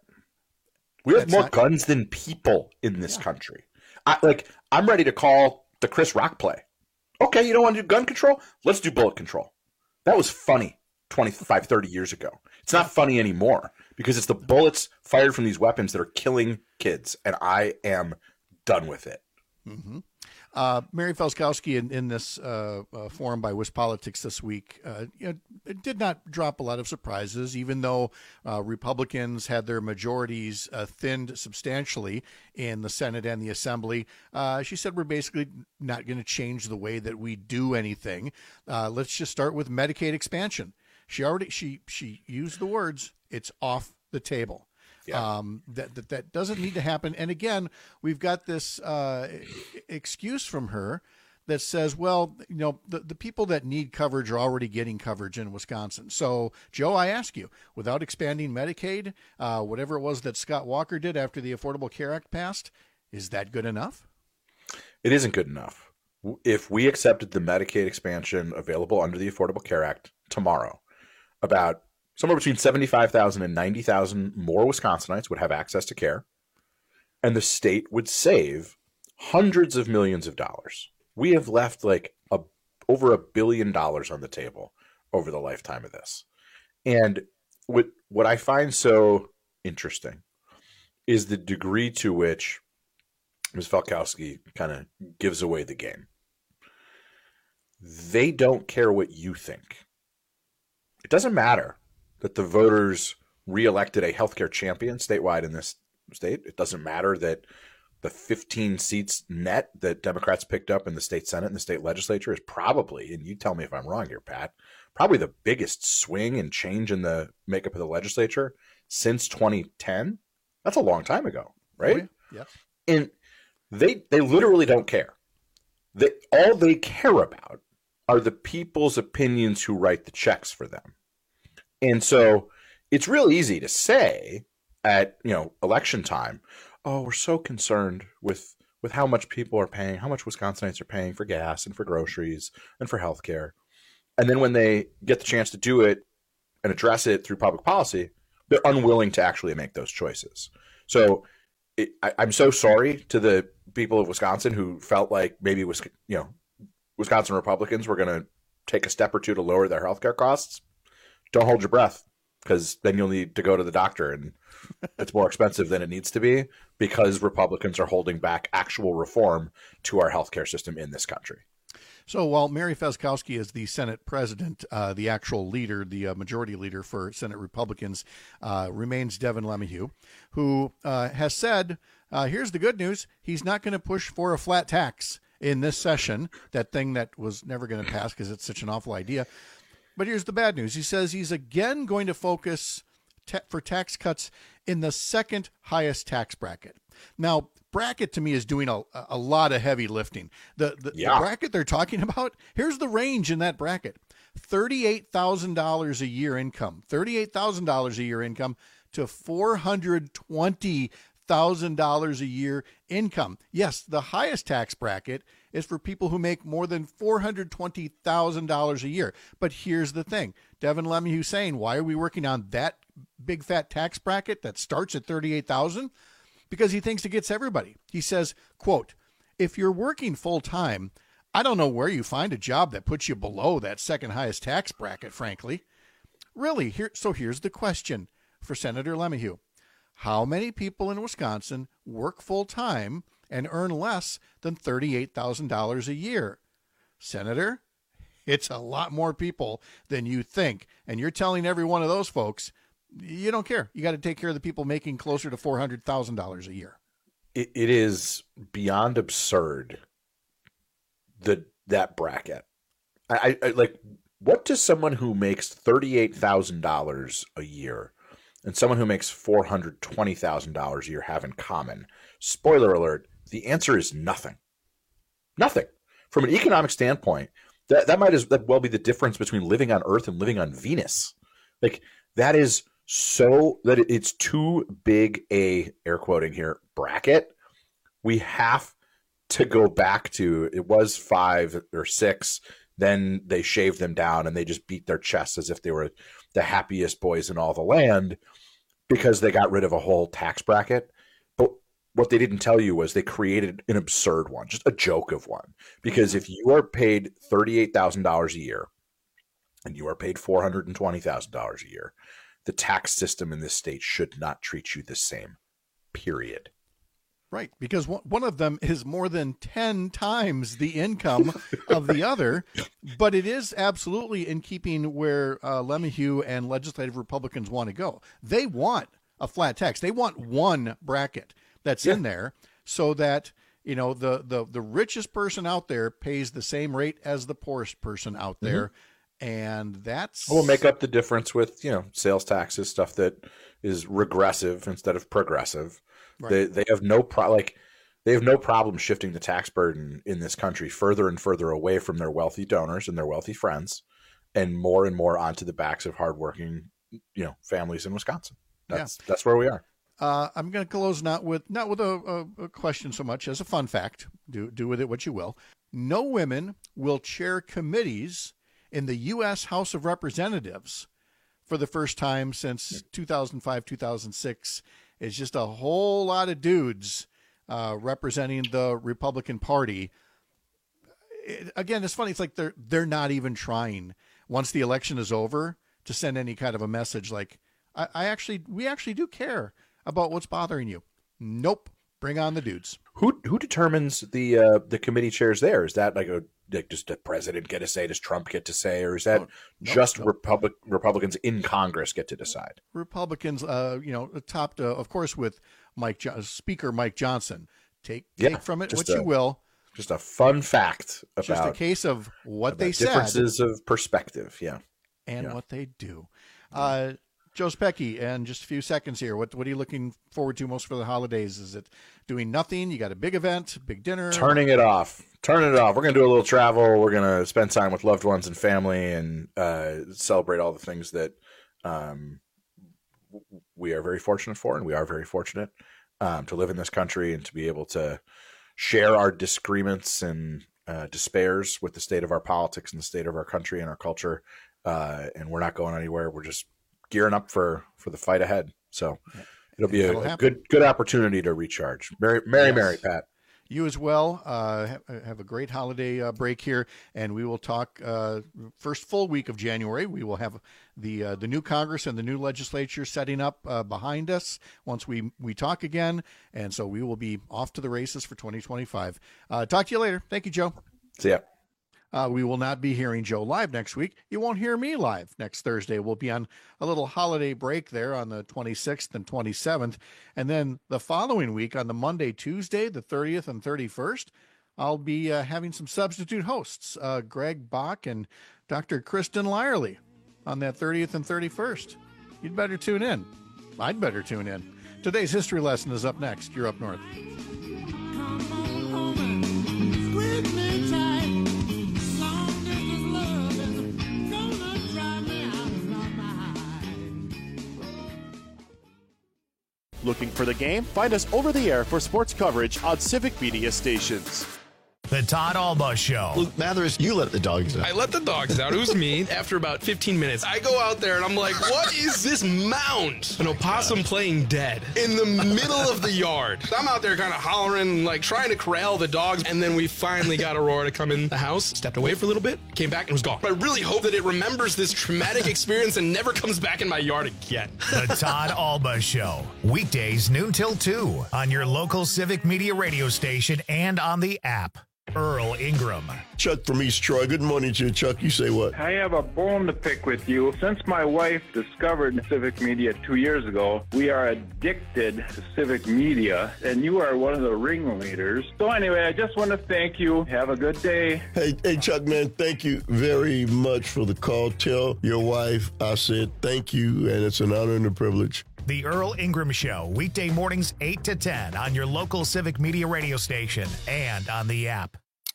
We have more guns than people in this country. I'm ready to call the Chris Rock play. Okay, you don't want to do gun control? Let's do bullet control. That was funny 25, 30 years ago. It's not funny anymore, because it's the bullets fired from these weapons that are killing kids, and I am done with it. Mm-hmm. Mary Felskowski in this forum by WisPolitics this week it did not drop a lot of surprises, even though Republicans had their majorities thinned substantially in the Senate and the Assembly. She said, we're basically not going to change the way that we do anything. Let's just start with Medicaid expansion. She used the words, it's off the table. Yeah. That doesn't need to happen. And again, we've got this excuse from her that says, well, the people that need coverage are already getting coverage in Wisconsin. So, Joe, I ask you, without expanding Medicaid, whatever it was that Scott Walker did after the Affordable Care Act passed, is that good enough? It isn't good enough. If we accepted the Medicaid expansion available under the Affordable Care Act tomorrow, about somewhere between 75,000 and 90,000 more Wisconsinites would have access to care, and the state would save hundreds of millions of dollars. We have left over $1 billion on the table over the lifetime of this. And what I find so interesting is the degree to which Ms. Felkowski kind of gives away the game. They don't care what you think. It doesn't matter that the voters reelected a healthcare champion statewide in this state. It doesn't matter that the 15 seats net that Democrats picked up in the state Senate and the state legislature is probably, and you tell me if I'm wrong here, Pat, probably the biggest swing and change in the makeup of the legislature since 2010. That's a long time ago, right? Yeah. And they literally don't care. All they care about are the people's opinions who write the checks for them. And so it's real easy to say at, election time, oh, we're so concerned with how much people are paying, how much Wisconsinites are paying for gas and for groceries and for healthcare. And then when they get the chance to do it and address it through public policy, they're unwilling to actually make those choices. So I'm so sorry to the people of Wisconsin who felt like maybe Wisconsin Republicans were going to take a step or two to lower their healthcare costs. Don't hold your breath, because then you'll need to go to the doctor, and it's more expensive than it needs to be, because Republicans are holding back actual reform to our healthcare system in this country. So while Mary Fezkowski is the Senate president, the actual leader, the majority leader for Senate Republicans, remains Devin LeMahieu, who has said, here's the good news, he's not going to push for a flat tax in this session, that thing that was never going to pass because it's such an awful idea. But here's the bad news. He says he's again going to focus for tax cuts in the second highest tax bracket. Now, bracket to me is doing a lot of heavy lifting. The bracket they're talking about, here's the range in that bracket. $38,000 a year income. $38,000 a year income to $420,000 a year income. Yes, the highest tax bracket is for people who make more than $420,000 a year. But here's the thing. Devin LeMahieu saying, why are we working on that big fat tax bracket that starts at $38,000? Because he thinks it gets everybody. He says, quote, if you're working full time, I don't know where you find a job that puts you below that second highest tax bracket, frankly. Really, here's the question for Senator LeMahieu. How many people in Wisconsin work full time and earn less than $38,000 a year? Senator, it's a lot more people than you think. And you're telling every one of those folks, you don't care. You got to take care of the people making closer to $400,000 a year. It is beyond absurd, that bracket. I like, what does someone who makes $38,000 a year and someone who makes $420,000 a year have in common? Spoiler alert, the answer is nothing. Nothing. From an economic standpoint, that might as well be the difference between living on Earth and living on Venus. Like, that is so that it's too big a, air quoting here, bracket. We have to go back to, it was 5 or 6, then they shaved them down and they just beat their chests as if they were the happiest boys in all the land because they got rid of a whole tax bracket. But what they didn't tell you was they created an absurd one, just a joke of one. Because if you are paid $38,000 a year and you are paid $420,000 a year, the tax system in this state should not treat you the same, period. Right, because one of them is more than 10 times the income of the other, but it is absolutely in keeping where LeMahieu and legislative Republicans want to go. They want a flat tax. They want one bracket that's in there so that, you know, the richest person out there pays the same rate as the poorest person out there. And that's... We'll make up the difference with, you know, sales taxes, stuff that is regressive instead of progressive. Right. They have no problem shifting the tax burden in this country further and further away from their wealthy donors and their wealthy friends, and more onto the backs of hardworking, you know, families in Wisconsin. That's where we are. I'm going to close not with a question so much as a fun fact. Do with it what you will. No women will chair committees in the U.S. House of Representatives for the first time since 2005, 2006. It's just a whole lot of dudes representing the Republican Party. Again, it's funny. It's like they're not even trying once the election is over to send any kind of a message like, we actually do care about what's bothering you. Nope. Bring on the dudes. Who determines the committee chairs there? Is that like does the president get to say? Does Trump get to say? Or is that Republicans in Congress get to decide? Republicans, topped, of course, with Speaker Mike Johnson. Take from it what you will. Just a fun fact about just a case of what they said. Differences of perspective, and what they do. Joe Specky, and just a few seconds here. What are you looking forward to most for the holidays? Is it doing nothing? You got a big event, big dinner? Turning it off. We're going to do a little travel. We're going to spend time with loved ones and family and celebrate all the things that we are very fortunate for, and we are very fortunate to live in this country and to be able to share our disagreements and despairs with the state of our politics and the state of our country and our culture. And we're not going anywhere. We're just gearing up for the fight ahead. So it'll be a good opportunity to recharge. Merry, Pat. You as well. Have a great holiday break here, and we will talk first full week of January. We will have the new Congress and the new legislature setting up behind us once we talk again, and so we will be off to the races for 2025. Talk to you later. Thank you, Joe. See ya. We will not be hearing Joe live next week. You won't hear me live next Thursday. We'll be on a little holiday break there on the 26th and 27th. And then the following week on the Monday, Tuesday, the 30th and 31st, I'll be having some substitute hosts, Greg Bach and Dr. Kristen Lyerly on that 30th and 31st. You'd better tune in. I'd better tune in. Today's history lesson is up next. You're up north. Looking for the game? Find us over the air for sports coverage on Civic Media stations. The Todd Alba Show. Luke Mathers, you let the dogs out. I let the dogs out. It was me. After about 15 minutes, I go out there and I'm like, what is this mound? An opossum playing dead in the middle of the yard. I'm out there kind of hollering, like trying to corral the dogs. And then we finally got Aurora to come in the house, stepped away for a little bit, came back and was gone. I really hope that it remembers this traumatic experience and never comes back in my yard again. The Todd Alba Show. Weekdays noon till 2 on your local Civic Media radio station and on the app. Earl Ingram. Chuck from East Troy. Good morning to you, Chuck. You say what? I have a bone to pick with you. Since my wife discovered Civic Media 2 years ago, we are addicted to Civic Media, and you are one of the ringleaders. So anyway, I just want to thank you. Have a good day. Hey, Chuck, man, thank you very much for the call. Tell your wife I said thank you, and it's an honor and a privilege. The Earl Ingram Show, weekday mornings 8 to 10 on your local Civic Media radio station and on the app.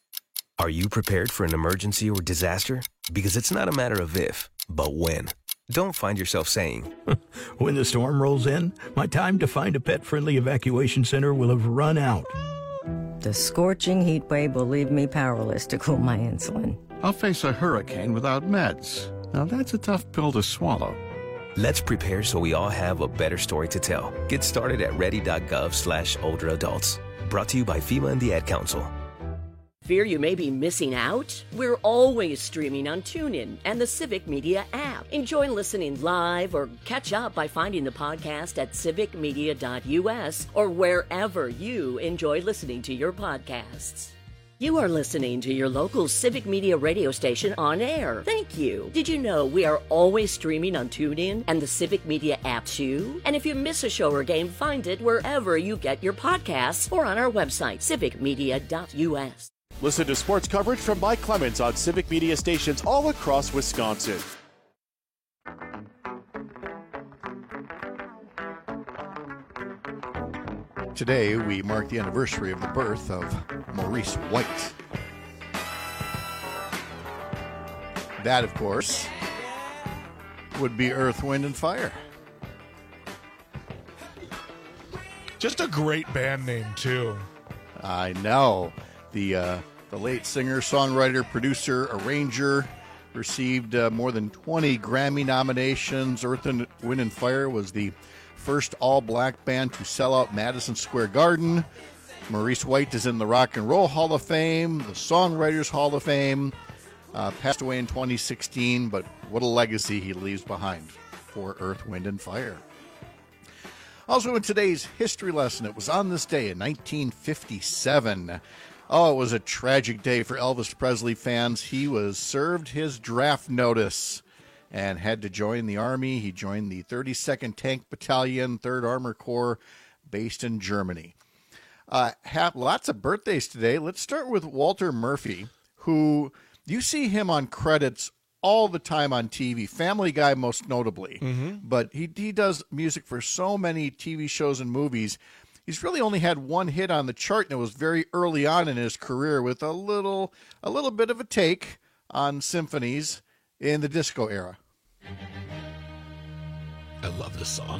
Are you prepared for an emergency or disaster? Because it's not a matter of if, but when. Don't find yourself saying, when the storm rolls in, my time to find a pet-friendly evacuation center will have run out. The scorching heat wave will leave me powerless to cool my insulin. I'll face a hurricane without meds. Now that's a tough pill to swallow. Let's prepare so we all have a better story to tell. Get started at ready.gov/older adults. Brought to you by FEMA and the Ad Council. Fear you may be missing out? We're always streaming on TuneIn and the Civic Media app. Enjoy listening live or catch up by finding the podcast at civicmedia.us or wherever you enjoy listening to your podcasts. You are listening to your local Civic Media radio station on air. Thank you. Did you know we are always streaming on TuneIn and the Civic Media app too? And if you miss a show or game, find it wherever you get your podcasts or on our website, civicmedia.us. Listen to sports coverage from Mike Clemens on Civic Media stations all across Wisconsin. Today, we mark the anniversary of the birth of Maurice White. That, of course, would be Earth, Wind, and Fire. Just a great band name, too. I know. The late singer, songwriter, producer, arranger received more than 20 Grammy nominations. Earth, Wind, and Fire was the first all-black band to sell out Madison Square Garden. Maurice White is in the Rock and Roll Hall of Fame, the Songwriters Hall of Fame. Passed away in 2016, but what a legacy he leaves behind for Earth, Wind, and Fire. Also in today's history lesson, it was on this day in 1957. Oh, it was a tragic day for Elvis Presley fans. He was served his draft notice and had to join the Army. He joined the 32nd Tank Battalion, 3rd Armor Corps, based in Germany. Have lots of birthdays today. Let's start with Walter Murphy, who you see him on credits all the time on TV, Family Guy most notably. But he does music for so many TV shows and movies. He's really only had one hit on the chart, and it was very early on in his career with a little bit of a take on symphonies in the disco era. I love this song.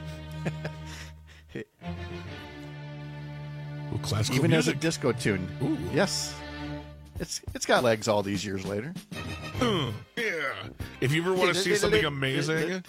Ooh, classical Even music. as a disco tune. Ooh. Yes. It's got legs all these years later. Yeah. If you ever want to see something amazing,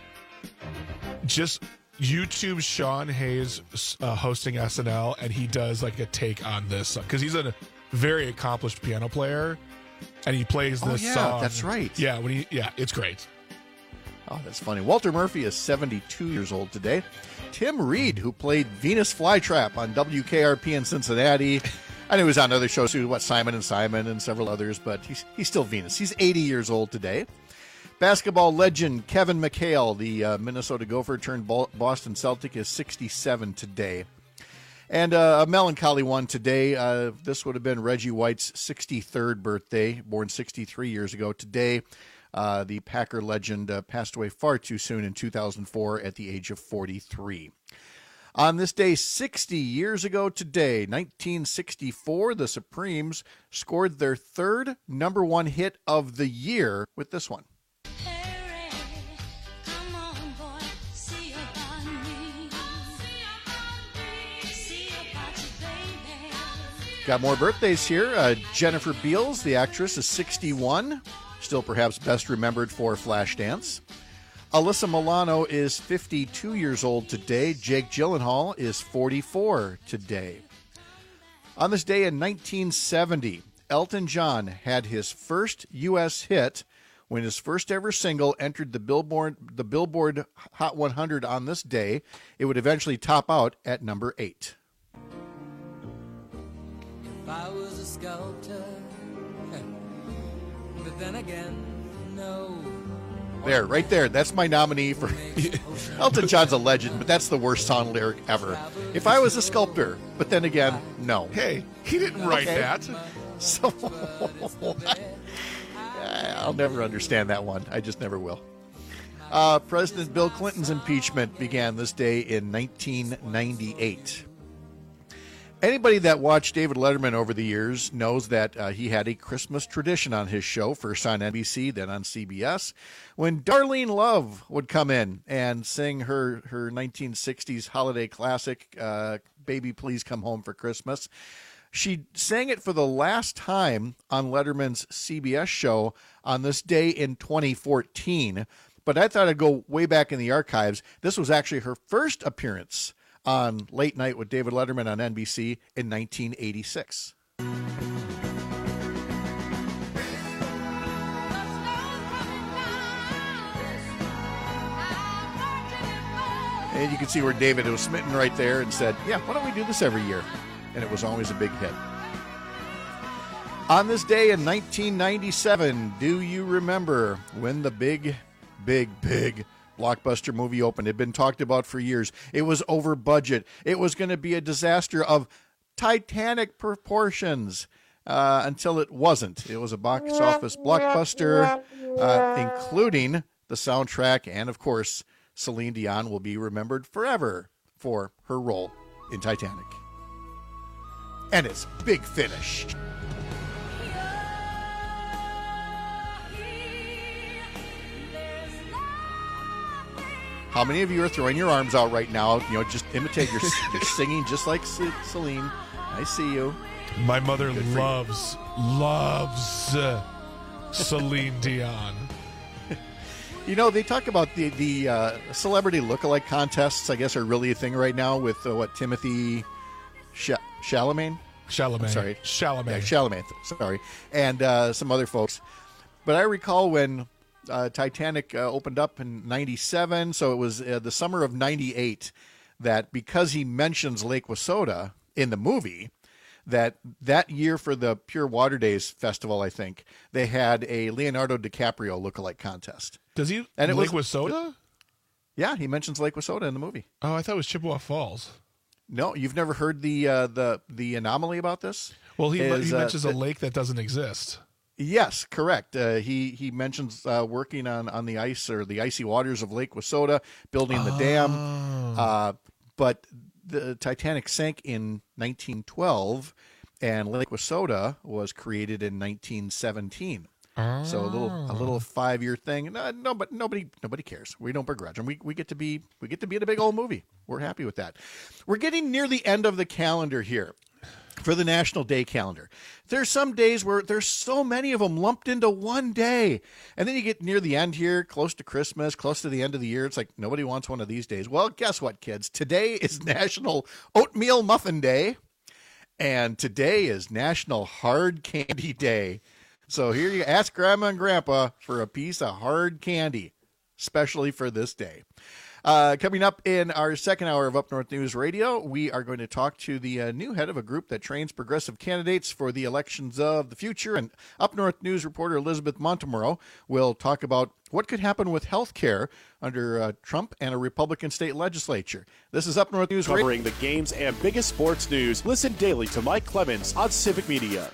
just YouTube Sean Hayes hosting SNL, and he does like a take on this because he's a very accomplished piano player, and he plays this song. That's right. Yeah, it's great. Oh, that's funny. Walter Murphy is 72 years old today. Tim Reed, who played Venus Flytrap on WKRP in Cincinnati, I know he was on other shows too, Simon and Simon and several others, but he's still Venus. He's 80 years old today. Basketball legend Kevin McHale, the Minnesota Gopher turned Boston Celtic, is 67 today. And a melancholy one today. This would have been Reggie White's 63rd birthday, born 63 years ago. Today, the Packer legend passed away far too soon in 2004 at the age of 43. On this day, 60 years ago today, 1964, the Supremes scored their third number one hit of the year with this one. Got more birthdays here. Jennifer Beals, the actress, is 61. Still perhaps best remembered for Flashdance. Alyssa Milano is 52 years old today. Jake Gyllenhaal is 44 today. On this day in 1970, Elton John had his first U.S. hit when his first ever single entered the Billboard Hot 100 on this day. It would eventually top out at number 8. If I was a sculptor, but then again, no. There, right there. That's my nominee for Elton John's a legend, but that's the worst song lyric ever. If I was a sculptor, but then again, no. Hey, he didn't write that. So I'll never understand that one. I just never will. President Bill Clinton's impeachment began this day in 1998. Anybody that watched David Letterman over the years knows that he had a Christmas tradition on his show, first on NBC, then on CBS, when Darlene Love would come in and sing her 1960s holiday classic, Baby Please Come Home for Christmas. She sang it for the last time on Letterman's CBS show on this day in 2014, but I thought I'd go way back in the archives. This was actually her first appearance on Late Night with David Letterman on NBC in 1986. And you can see where David was smitten right there and said, yeah, why don't we do this every year? And it was always a big hit. On this day in 1997, do you remember when the big blockbuster movie opened? It had been talked about for years. It was over budget. It was going to be a disaster of Titanic proportions until it wasn't. It was a box office blockbuster, including the soundtrack, and of course, Celine Dion will be remembered forever for her role in Titanic. And it's Big Finish. How many of you are throwing your arms out right now? You know, just imitate your singing just like Celine. I see you. My mother loves Celine Dion. You know, they talk about the celebrity lookalike contests, I guess, are really a thing right now with, Timothy Chalamet? Chalamet. I'm sorry. Chalamet. Yeah, Chalamet, sorry. And some other folks. But I recall when Titanic opened up in 97, so it was the summer of 98, that because he mentions Lake Wissota in the movie, that year for the Pure Water Days Festival, I think, they had a Leonardo DiCaprio lookalike contest. Does he? And Lake Wissota? Yeah, he mentions Lake Wissota in the movie. Oh, I thought it was Chippewa Falls. No, you've never heard the anomaly about this? Well, he mentions a lake that doesn't exist. Yes, correct. He mentions working on the ice or the icy waters of Lake Wissota, building the dam. But the Titanic sank in 1912, and Lake Wissota was created in 1917. So a little 5-year thing. No, but nobody cares. We don't begrudge them. We get to be in a big old movie. We're happy with that. We're getting near the end of the calendar here for the National Day calendar. There's some days where there's so many of them lumped into one day. And then you get near the end here, close to Christmas, close to the end of the year. It's like nobody wants one of these days. Well, guess what, kids? Today is National Oatmeal Muffin Day. And today is National Hard Candy Day. So here you ask Grandma and Grandpa for a piece of hard candy, especially for this day. Coming up in our second hour of Up North News Radio, we are going to talk to the new head of a group that trains progressive candidates for the elections of the future. And Up North News reporter Elizabeth Montemurro will talk about what could happen with health care under Trump and a Republican state legislature. This is Up North News Radio. Covering the games and biggest sports news. Listen daily to Mike Clemens on Civic Media.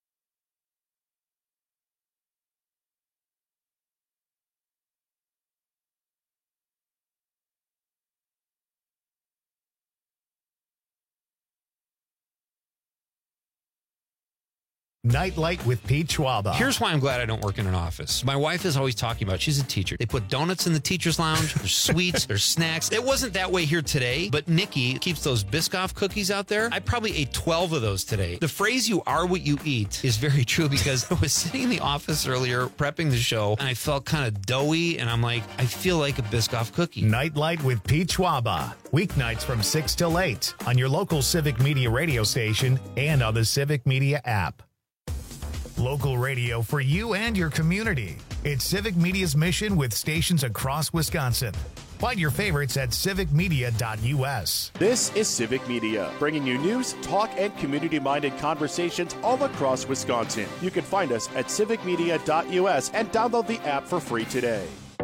Nightlight with Pete Schwaba. Here's why I'm glad I don't work in an office. My wife is always talking about, she's a teacher. They put donuts in the teacher's lounge. There's sweets. There's snacks. It wasn't that way here today, but Nikki keeps those Biscoff cookies out there. I probably ate 12 of those today. The phrase, you are what you eat, is very true because I was sitting in the office earlier prepping the show, and I felt kind of doughy, and I'm like, I feel like a Biscoff cookie. Nightlight with Pete Schwaba. Weeknights from 6 till 8 on your local Civic Media radio station and on the Civic Media app. Local radio for you and your community. It's Civic Media's mission with stations across Wisconsin. Find your favorites at civicmedia.us. This is Civic Media, bringing you news, talk, and community-minded conversations all across Wisconsin. You can find us at civicmedia.us and download the app for free today.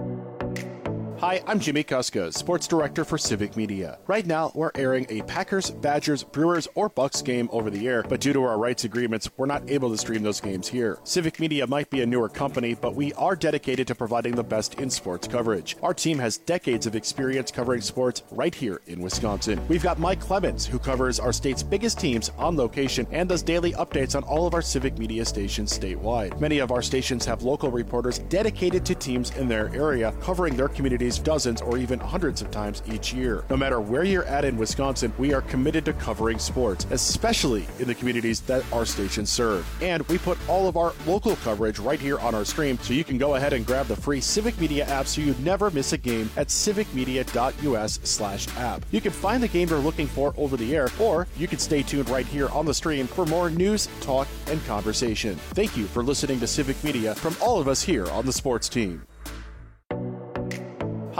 Hi, I'm Jimmy Kuska, Sports Director for Civic Media. Right now, we're airing a Packers, Badgers, Brewers, or Bucks game over the air, but due to our rights agreements, we're not able to stream those games here. Civic Media might be a newer company, but we are dedicated to providing the best in sports coverage. Our team has decades of experience covering sports right here in Wisconsin. We've got Mike Clemens, who covers our state's biggest teams on location and does daily updates on all of our Civic Media stations statewide. Many of our stations have local reporters dedicated to teams in their area, covering their communities dozens or even hundreds of times each year. No matter where you're at in Wisconsin, we are committed to covering sports, especially in the communities that our stations serve. And we put all of our local coverage right here on our stream, so you can go ahead and grab the free Civic Media app so you never miss a game at civicmedia.us/app. You can find the game you're looking for over the air, or you can stay tuned right here on the stream for more news, talk, and conversation. Thank you for listening to Civic Media from all of us here on the sports team.